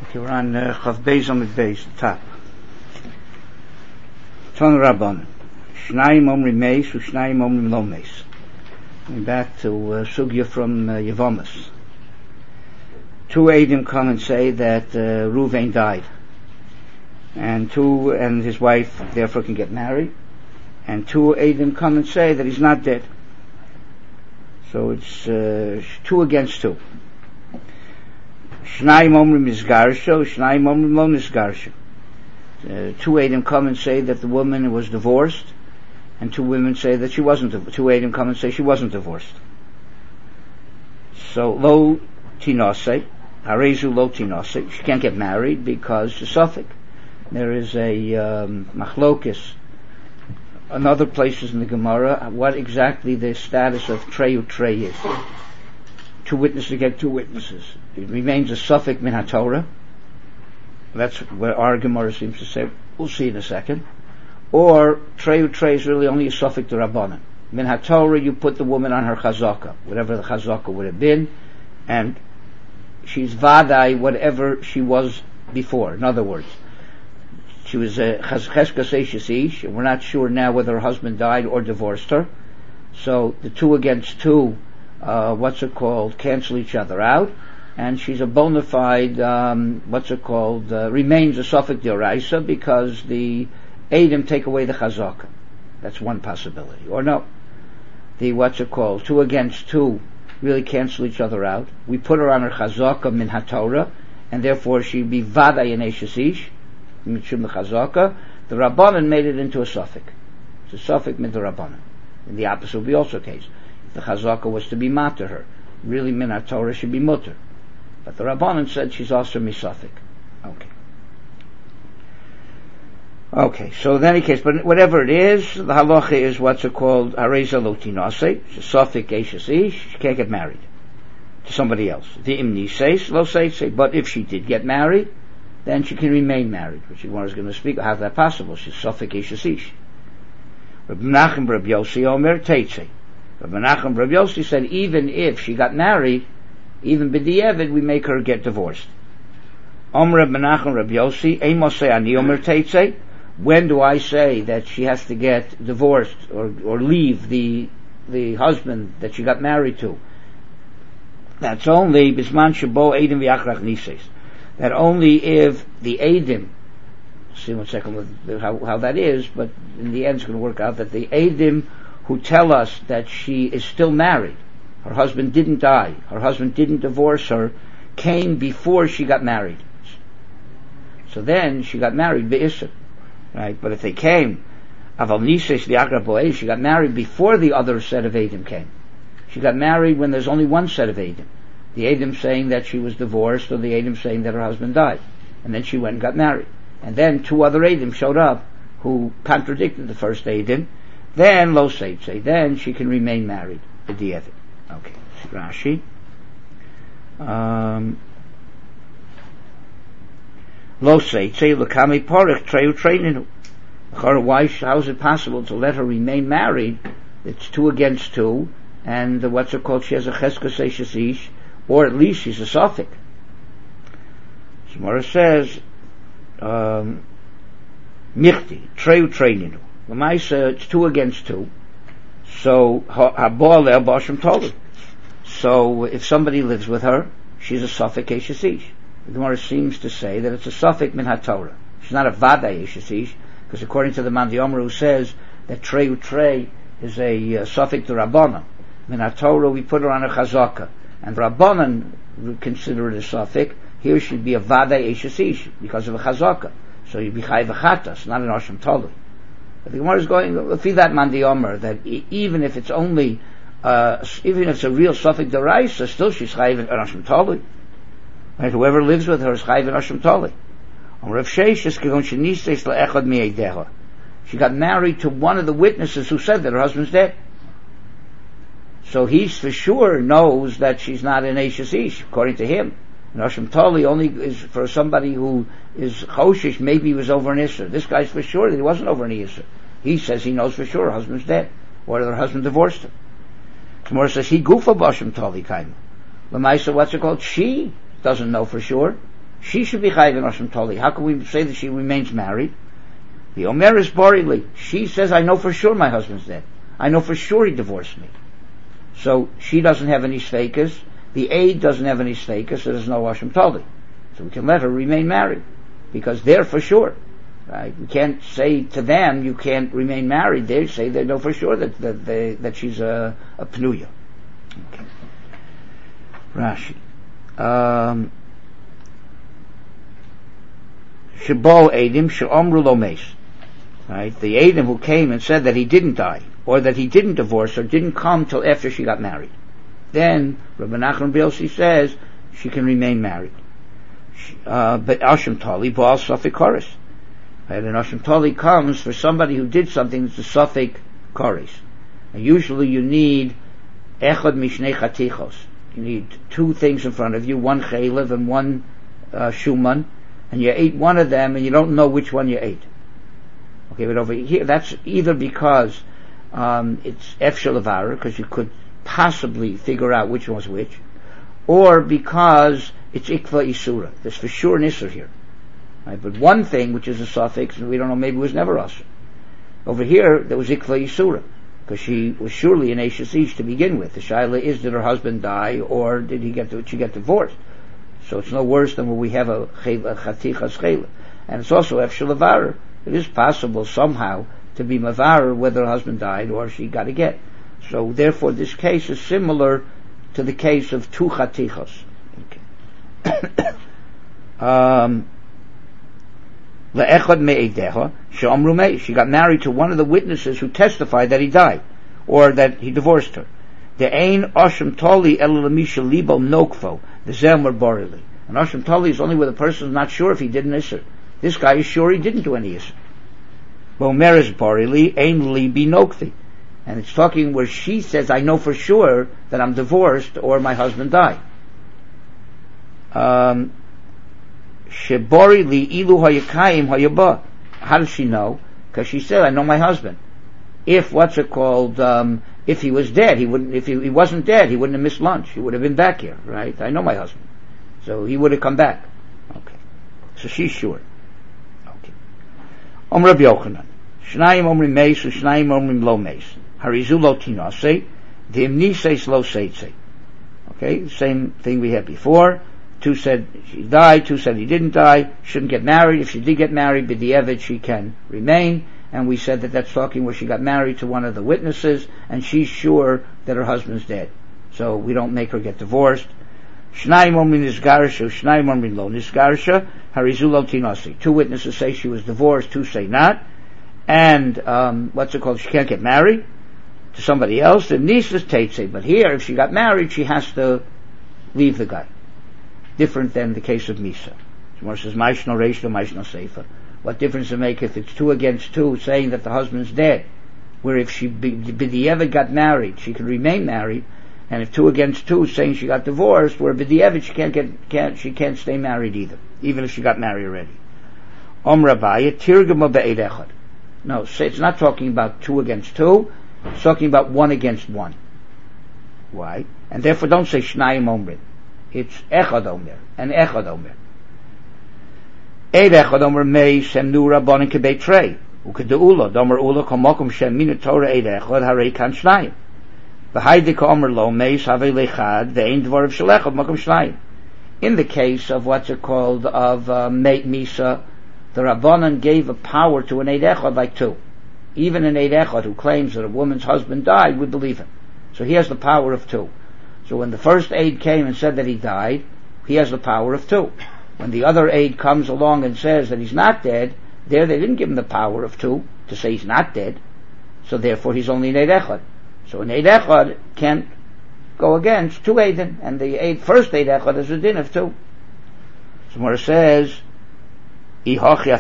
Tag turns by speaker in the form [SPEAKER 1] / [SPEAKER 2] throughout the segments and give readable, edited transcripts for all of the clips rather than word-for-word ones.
[SPEAKER 1] Okay, we're on Chav Beis Amud Beis, top. Ton Rabban. Shnayim Omrim Meis, Ushnayim Omrim Lo Meis. Going back to Sugya from Yevomis. Two Eidim come and say that Ruvain died. And his wife therefore can get married. And two Eidim come and say that he's not dead. So it's 2 against 2. Shnayim Omrim Nizgarsha, Shnayim Omrim Lo Nizgarsha. 2 Eidim come and say that the woman was divorced, and 2 women say that she wasn't. 2 Eidim come and say she wasn't divorced. So Lo Tinase, Harezu Lo Tinase, she can't get married because she's Suffolk. There is a machlokis in other places in the Gemara what exactly the status of Trey is. 2 witnesses against 2 witnesses. It remains a suffix min HaTorah. That's what our Gemara seems to say. We'll see in a second. Or Trey is really only a suffix to Rabbanan. Min HaTorah, you put the woman on her chazaka, whatever the chazaka would have been, and she's vadai whatever she was before. In other words, she was a cheskes eishes ish, and we're not sure now whether her husband died or divorced her. So the 2 against 2, cancel each other out, and she's a bona fide, remains a suffix d'oraisa because the Eidim take away the chazaka. That's one possibility. Or no, the 2 against 2 really cancel each other out. We put her on her chazaka min HaTorah, and therefore she'd be vada in eishes ish, mishum the chazaka. The Rabbanan made it into a suffix. It's a suffix min the Rabbanan. And the opposite would be also the case. If the chazaka was to be mater her, really min HaTorah should be mutter. But the Rabbanan said she's also misafik. Okay, so in any case, but whatever it is, the halacha is hareza lo tinase, suffik eishes ish, she can't get married to somebody else. The imni says, lo say, but if she did get married, then she can remain married, which Gemara is going to speak. How's that possible? She's suffik eishes ish. Rabbi Menachem Rabbi Yossi Omer Teitze. Rabbi Menachem Rabbi Yossi said even if she got married, even b'di'evid we make her get divorced. Omer Rabbi Menachem Rabbi Yossi Ein Mosei Ani Omer Teitze. When do I say that she has to get divorced or leave the husband that she got married to? That's only bisman shabo Eidim v'yachrach nises. That only if the Eidim, see 1 second how that is, but in the end it's going to work out that the Eidim who tell us that she is still married, her husband didn't die, her husband didn't divorce her, came before she got married. So then she got married be'isr, right? But if they came, aval nises li'achra bo'ez, she got married before the other set of Eidim came. She got married when there's only one set of Eidim. The Eidim saying that she was divorced, or the Eidim saying that her husband died. And then she went and got married. And then 2 other Eidim showed up who contradicted the first Eidim. Then lo say, then she can remain married. B'di'evid. Okay, Rashi. Lo say, l'kami porich treu treininu. Why? How is it possible to let her remain married? It's 2 against 2, and she has a cheskes eishes ish, or at least she's a suffix. Gemara says, michti treu treininu. L'maisa, it's 2 against 2. So habal le'el b'ashem tolu. So if somebody lives with her, she's a suffix eishes ish. The Gemara seems to say that it's a suffix min HaTorah. She's not a vada eishes ish, because according to the Man Diomer who says that trey is a suffix to Rabbanan. Min HaTorah we put her on a chazaka, and Rabbanan would consider it a suffix. Here she'd be a vada eishes ish because of a chazaka. So you'd be chayv v'chatas, not an Hashem tolu. But the Gemara is going through that Man Diomer that even if it's only even if it's a real suffix deraisa, still she's chayv an Hashem tolu. Right? Whoever lives with her is chayv an Hashem tolu. She got married to one of the witnesses who said that her husband's dead. So he for sure knows that she's not an eishes ish, according to him. And Hashem tolu only is for somebody who is choshish, maybe he was over an Isser. This guy's for sure that he wasn't over an Isser. He says he knows for sure her husband's dead, or her husband divorced her. Tomorrow says he gufa b'Hashem tolu kaima. L'maisa, what's it called? She doesn't know for sure. she should be chayiv in Asham Tali. How can we say that she remains married? The Omer is Borili. She says, I know for sure my husband's dead. I know for sure he divorced me. So she doesn't have any sveikas. The aide doesn't have any sveikas, so there's no Asham Tali. So we can let her remain married, because they're for sure. Right? We can't say to them, you can't remain married. They say they know for sure that she's a pnuya. Okay. Rashi. Shebo Eidim she'omru lo meis. Right? The Eidim who came and said that he didn't die, or that he didn't divorce her, didn't come till after she got married. Then Rabbi Nachman Bilsi says she can remain married. But Asham Tali Baal Safek Koris. Right? And Asham Tali comes for somebody who did something that's a Safek Koris. And usually you need Echad Mishnei Chatichos. You need two things in front of you, one Chaylev and one Shuman, and you ate one of them and you don't know which one you ate. Okay, but over here, that's either because it's Efshel Avara, because you could possibly figure out which was which, or because it's Ikva Isura. There's for sure an Isur here. Right? But one thing, which is a suffix, we don't know, maybe it was never Asur. Over here, there was Ikva Isura, because she was surely an Ashes Ish to begin with. The Shaila is, did her husband die, or did she get divorced? So it's no worse than when we have a Chatichas Chayla. And it's also Efshel Avara. It is possible somehow to be Mavar whether her husband died or she got a get. So therefore this case is similar to the case of two Chatichos. Okay. She got married to one of the witnesses who testified that he died, or that he divorced her. The Ein Asham Tali El Lamisha Libo Nokfo, the Zelmer Borili. And Asham Tali is only where the person is not sure if he did an Isser. This guy is sure he didn't do any Isser. Bomer is Borili, Ein Libi Nokfi. And it's talking where she says, I know for sure that I'm divorced or my husband died. Shebori li ilu hayakayim hayaba. How does she know? Because she said, I know my husband. If if he was dead, he wouldn't. If he wasn't dead, he wouldn't have missed lunch. He would have been back here, right? I know my husband, so he would have come back. Okay, so she's sure. Okay. Rabbi Yochanan, Shnayim omrim meis, Shnayim omrim lo meis. Harizu lo tinase, dimnises lo seitze. Okay, same thing we had before. Two said she died, two said he didn't die, shouldn't get married. If she did get married, b'di'evet she can remain. And we said that that's talking where she got married to one of the witnesses, and she's sure that her husband's dead. So we don't make her get divorced. Shnayim omrin nisgarsha, shnayim omrin lo nisgarsha, harizu lo tinasi. Two witnesses say she was divorced, two say not. And, she can't get married to somebody else. The nisas teitze. But here, if she got married, she has to leave the guy. Different than the case of Misa. Gemara says, Maishno Reishno, Maishno Seifa. What difference does it make if it's 2 against 2 saying that the husband's dead? Where if she B'di'evet got married, she can remain married, and if 2 against 2 saying she got divorced, where B'di'evet she can't stay married either, even if she got married already. Rabaya, Tirgama Be'ed Echad. No, it's not talking about 2 against 2, it's talking about 1 against 1. Why? And therefore don't say Shnayim Omrim. It's Echad Omer, and Echad Omer. Eid Echad Omer Mei Shem Nu Rabbanim Kebei Trei. Ukedeula, Domer Ula Komokum Shem Min Torah Eid Echad Harei Kan Shnayim. V'Haide Omer Lo Mei Savei Lechad Ve'ein Dvar of Shalechad Mokum Shnayim. In the case of what's it called, of Meit Misa, the Rabbanan gave a power to an Eid Echad like 2. Even an Eid Echad who claims that a woman's husband died would believe him. So he has the power of 2. So when the first aide came and said that he died, he has the power of 2. When the other aide comes along and says that he's not dead, there they didn't give him the power of 2 to say he's not dead. So therefore he's only an Eid Echad. So an Eid Echad can't go against 2 Eidin, and the first Eid Echad is a din of 2. So Gemara says, if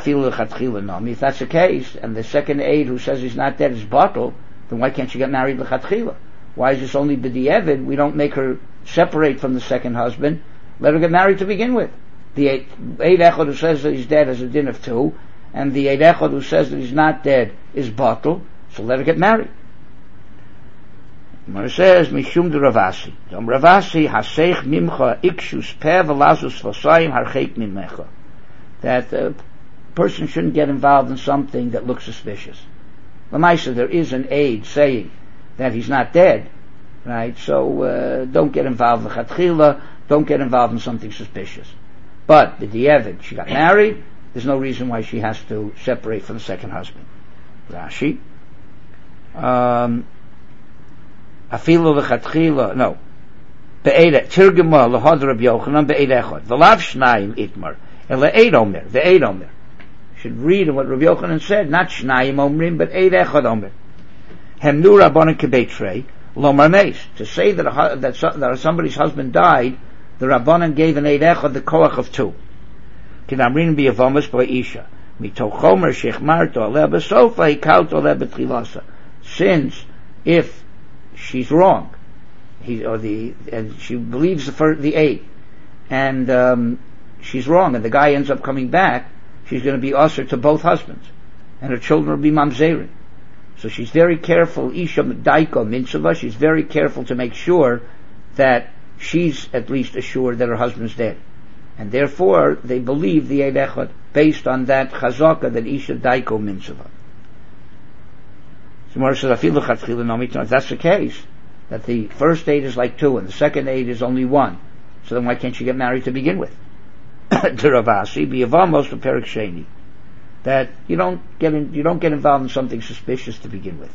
[SPEAKER 1] that's the case, and the second aide who says he's not dead is batel, then why can't she get married l'chatchila? Why is this only b'di'evid? We don't make her separate from the second husband. Let her get married to begin with. The Eid Echad who says that he's dead has a din of 2, and the Eid Echad who says that he's not dead is batel, so let her get married. Gemara says, Mishum de Ravasi. Ravasi haseich mimcha ikshus peh v'lazus v'sayim harcheik mimecha. That a person shouldn't get involved in something that looks suspicious. L'maisa, there is an aid saying that he's not dead, right? So don't get involved in chatchila, don't get involved in something suspicious. But the di'evid, she got married, there's no reason why she has to separate from the second husband. Rashi. Afilu v'chatchila, no. Be'eda, tirgema l'hod Rabbi Yochanan be'eda echad. V'lav shnayim itmar. Ele eid omer, ve'eid omer. Should read what Rabbi Yochanan said, not shnayim omrim, but eid echad omer. Hemnu rabbanan kebeitrei, lomar meis. To say that somebody's husband died, the rabbanan gave an eid echad the koach of two. Kinamrin b'yavomas b'isha. Mitochomer shechmarto aleh b'sofa, hikalto aleh b'tchilasa. Since, if she's wrong, and she believes the aid, and she's wrong, and the guy ends up coming back, she's going to be usher to both husbands, and her children will be mamzerin. So she's very careful, Isha Daiko Minsava, she's very careful to make sure that she's at least assured that her husband's dead. And therefore, they believe the Eid Echad based on that chazaka that Isha Daiko Minsava. So Gemara says, if that's the case, that the first aid is like two and the second aid is only one, so then why can't she get married to begin with? To Ravasi, b'yavamos v'perik sheni, that you don't get involved in something suspicious to begin with.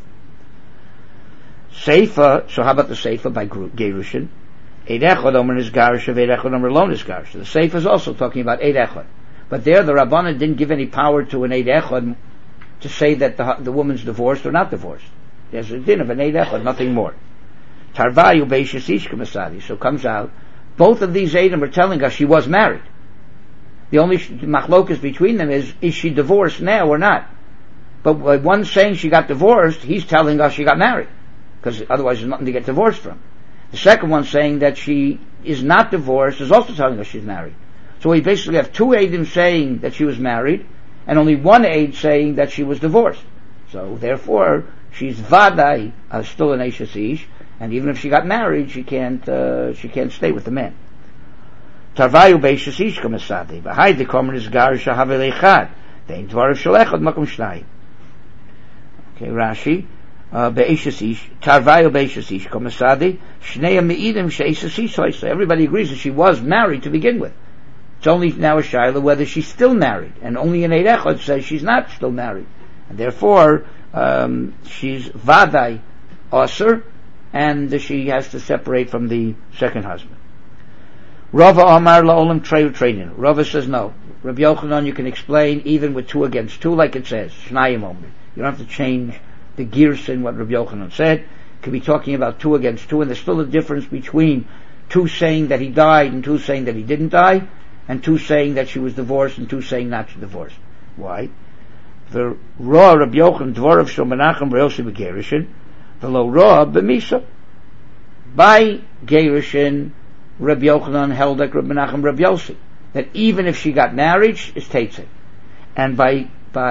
[SPEAKER 1] Seifa, so how about the Seifa by Gerushin? Eid Echad omer is garish, Eid Echad omer lon is garish. The Seifa is also talking about Eid Echad, but there the Rabbanan didn't give any power to an Eid Echad to say that the woman's divorced or not divorced. There's a din of an Eid Echad, nothing more. Tarvayu beishas ish k'masadi. So comes out, both of these Eidim are telling us she was married. The only machlokas between them is she divorced now or not? But by one saying she got divorced, he's telling us she got married, because otherwise there's nothing to get divorced from. The second one saying that she is not divorced is also telling us she's married. So we basically have two Eidim saying that she was married, and only one Eid saying that she was divorced. So therefore, she's vadai, still an Eishes Ish, and even if she got married, she can't stay with the man. Tarvayu beishas ish kamasadi. V'hai dekomer is garish havel echad. Dein dvarav shalechad makom shnayim. Okay, Rashi. Beishas ish. Tarvayu beishas ish kamasadi. Shnei meidim sheishas ish hoysa. Everybody agrees that she was married to begin with. It's only now a shaila whether she's still married, and only an Eid Echad says she's not still married, and therefore she's vadai aser, and she has to separate from the second husband. Rava Amar la'olam training. Rava says no. Rabbi Yochanan, you can explain even with two against two, like it says shnayim omer. You don't have to change the gears in what Rabbi Yochanan said. It could be talking about two against two, and there's still a difference between two saying that he died and two saying that he didn't die, and two saying that she was divorced and two saying not to divorce. Why? The Ra Rabbi Yochanan dvarav shel Menachem Reyosi b'Gerushin, the lo Ra b'Misa. By Gerushin, Rabbi Yochanan held like Rabbi Menachem Rabbi Yossi, that even if she got married, it's Teitzei. And by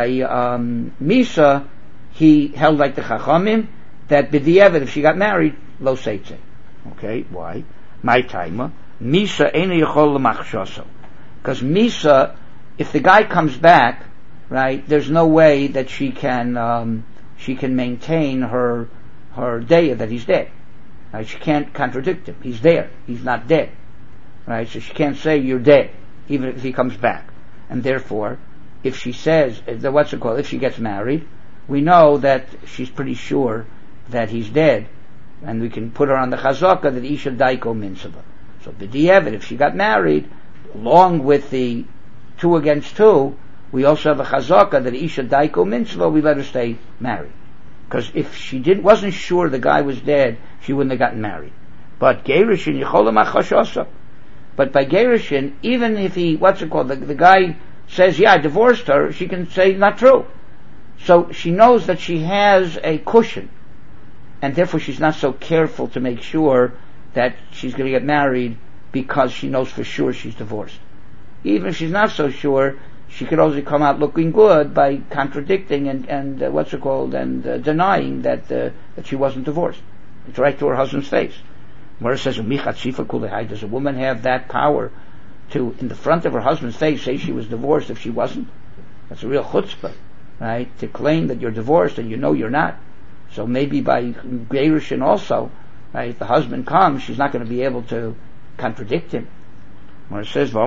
[SPEAKER 1] Misa, he held like the Chachamim, that b'di'evet, if she got married, lo Teitzei. Okay, why? My timer. Misa eina yachol l'machshoso. Because Misa, if the guy comes back, right, there's no way that she can maintain her daya that he's dead. Right? She can't contradict him. He's there. He's not dead. Right? So she can't say you're dead, even if he comes back. And therefore, if she says, if she gets married, we know that she's pretty sure that he's dead, and we can put her on the chazaka that Isha Daiko Minsava. So b'di'evet, if she got married, along with the two against two, we also have a chazaka that Isha Daiko Minsava, we let her stay married. Because if she wasn't sure the guy was dead, she wouldn't have gotten married. But Gerushin, Yecholam Achashasa. But by Gerushin, even if the guy says, yeah, I divorced her, she can say, not true. So she knows that she has a cushion, and therefore she's not so careful to make sure that she's going to get married because she knows for sure she's divorced. Even if she's not so sure, she could also come out looking good by contradicting and denying that she wasn't divorced. It's right to her husband's face. Where it says, does a woman have that power to, in the front of her husband's face, say she was divorced if she wasn't? That's a real chutzpah, right? To claim that you're divorced and you know you're not. So maybe by Gerushin also, right, if the husband comes, she's not going to be able to contradict him. Where it says, if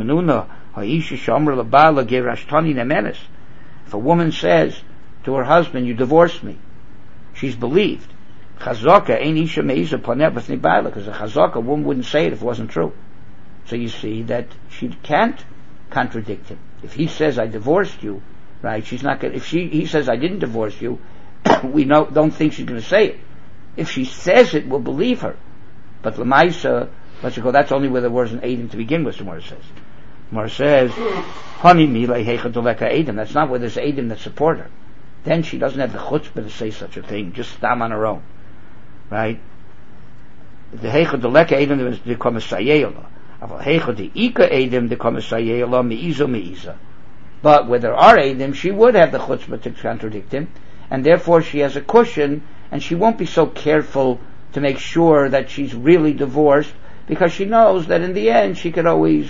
[SPEAKER 1] a woman says to her husband, you divorced me, she's believed. Chazaka ain't isha meisa poneh b'fnei baila, because a chazaka woman wouldn't say it if it wasn't true. So you see that she can't contradict him. If he says I divorced you, right? She's not going. If he says I didn't divorce you, we don't think she's going to say it. If she says it, we'll believe her. But lemaisa, let's go. That's only where there was an Edom to begin with. Gemara says. Gemara says, "Hani milei heicha doleka Edom." That's not where there's Edom that support her. Then she doesn't have the chutzpah to say such a thing. Just stam on her own. Right? The heicha doleka Edom the komisayela. Heicha the ika Edom the komisayela meiza. But where there are Edom, she would have the chutzpah to contradict him, and therefore she has a cushion, and she won't be so careful to make sure that she's really divorced, because she knows that in the end she could always,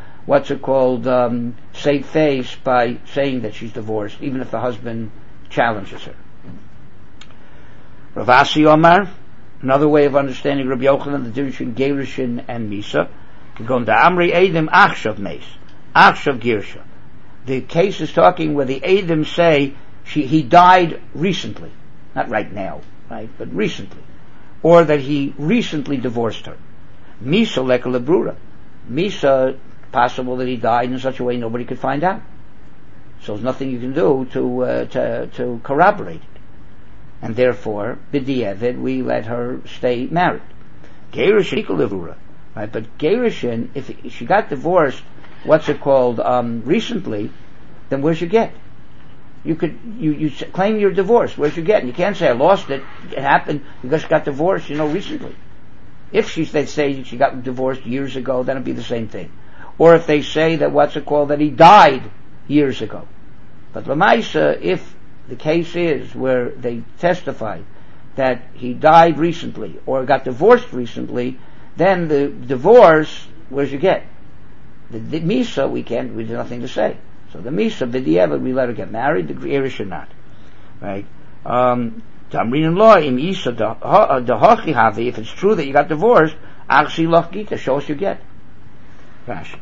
[SPEAKER 1] save face by saying that she's divorced, even if the husband challenges her. Rav Asi Omar, another way of understanding Rabbi Yochanan, the difference between Gerushin and Misa, going to Amri Edom Achshav Meis, Achshav Girsha. The case is talking where the Edom say he died recently, not right now, right, but recently, or that he recently divorced her. Misa leka lebrura. Misa, possible that he died in such a way nobody could find out. So there's nothing you can do to corroborate it. And therefore, b'di'evid, we let her stay married. Gerushin leka lebrura, right? But Gerushin, if she got divorced, recently, then where's your get? You claim you're divorced. Where's your get? And you can't say I lost it. It happened because she got divorced, recently. If they say she got divorced years ago, then it'd be the same thing. Or if they say that that he died years ago. But Lamaisa, if the case is where they testify that he died recently or got divorced recently, then the divorce, where's your get? The Misa, there's nothing to say. So the Misa, b'di'evid, we let her get married, the Gerushin not. Right? Tamrin and law, im Isa, the Hachi Havi, if it's true that you got divorced, Achsi Loch Gita, show us you get. Rashi.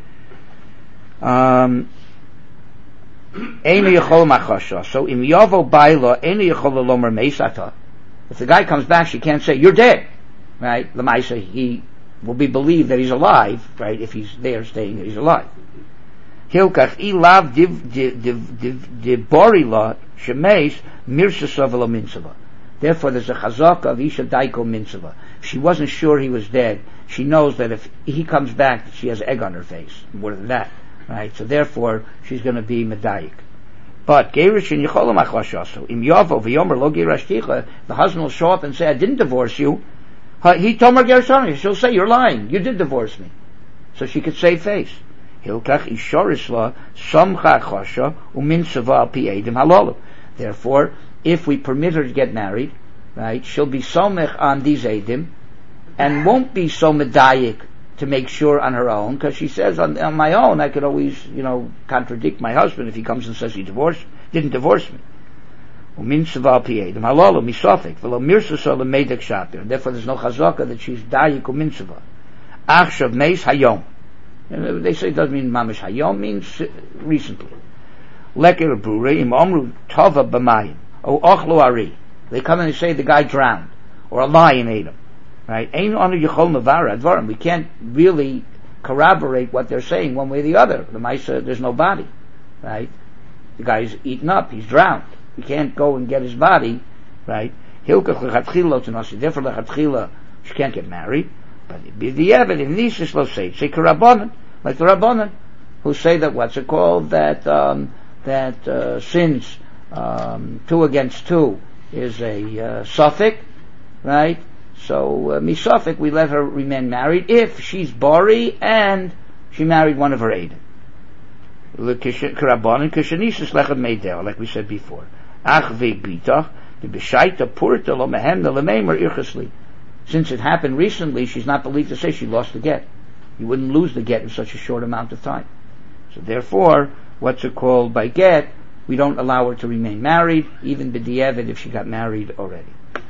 [SPEAKER 1] Einu Yechol Machasha. So, im Yavo Baila, Einu Yechol Lomer Meisata. If the guy comes back, she can't say, you're dead. Right? Lamaisa, he will be believed that he's alive, right, if he's there saying that he's alive. Hilkach ilav diborila shemeis mirsasavela minsava. Therefore, there's a chazaka of isha daiko minsava. She wasn't sure he was dead. She knows that if he comes back, she has egg on her face. More than that, right? So therefore, she's going to be medayik. But gerushin yicholam achlashasu im yavo v'yomer lo gerashticha. The husband will show up and say, "I didn't divorce you." He told her gershon. She'll say, "You're lying. You did divorce me." So she could save face. Hilkach ishorisla samcha chasha uminsava al pi edim halalu. Therefore, if we permit her to get married, right, she'll be somech on these edim, and won't be so medayik to make sure on her own, because she says, on my own, I could always, contradict my husband if he comes and says he didn't divorce me. Uminsava al pi edim halalu misafik v'lo mirsasa lemedek shapir. Therefore, there's no chazaka that she's dayik uminsava. Achshav meis hayom. And they say it doesn't mean mamish hayom, means recently. Leker brure im omru tova b'mayim o ochlo ari. They come and they say the guy drowned or a lion ate him. Right? Ein anu yechol mevara advarim. We can't really corroborate what they're saying one way or the other. The Maisa, there's no body. Right? The guy's eaten up. He's drowned. We can't go and get his body. Right? Hilkach lechatchila lo tenasi. Therefore lechatchila she can't get married. But b'di'evid in nisis lo say karabonan. Like the Rabbanan, who say that since 2 against 2 is a suffix, right? So misafik, we let her remain married if she's bari and she married one of her Eidim. Like we said before. Ach ve'bitach The Bishaita Purta Lo Mehemna Lemeimer Irchasli. Since it happened recently, she's not believed to say she lost the get. You wouldn't lose the get in such a short amount of time. So therefore, by get, we don't allow her to remain married, even b'di'evid if she got married already.